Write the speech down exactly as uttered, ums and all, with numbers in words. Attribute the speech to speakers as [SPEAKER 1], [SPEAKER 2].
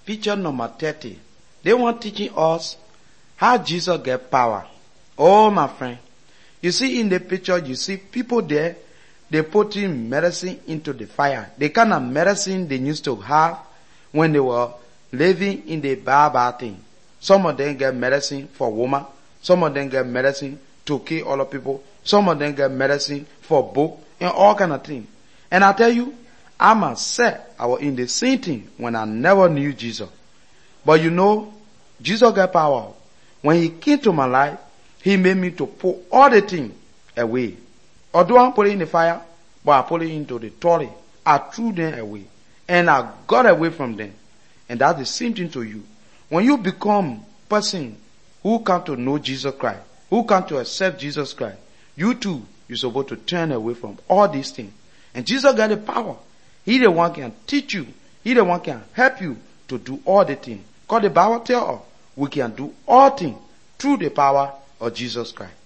[SPEAKER 1] Picture number thirty. They want teaching us how Jesus get power. Oh, my friend. You see in the picture, you see people there, they putting medicine into the fire. The kind of medicine they used to have when they were living in the bad, bad thing. Some of them get medicine for woman. Some of them get medicine to kill other people. Some of them get medicine for book and all kind of things. And I tell you, I myself, I was in the same thing when I never knew Jesus. But you know, Jesus got power. When he came to my life, he made me to put all the things away. Although I put it in the fire, but I put it into the toilet. I threw them away. And I got away from them. And that's the same thing to you. When you become a person who come to know Jesus Christ, who come to accept Jesus Christ, you too, you're supposed to turn away from all these things. And Jesus got the power. He the one can teach you. He the one can help you to do all the things. Because the Bible tells us we can do all things through the power of Jesus Christ.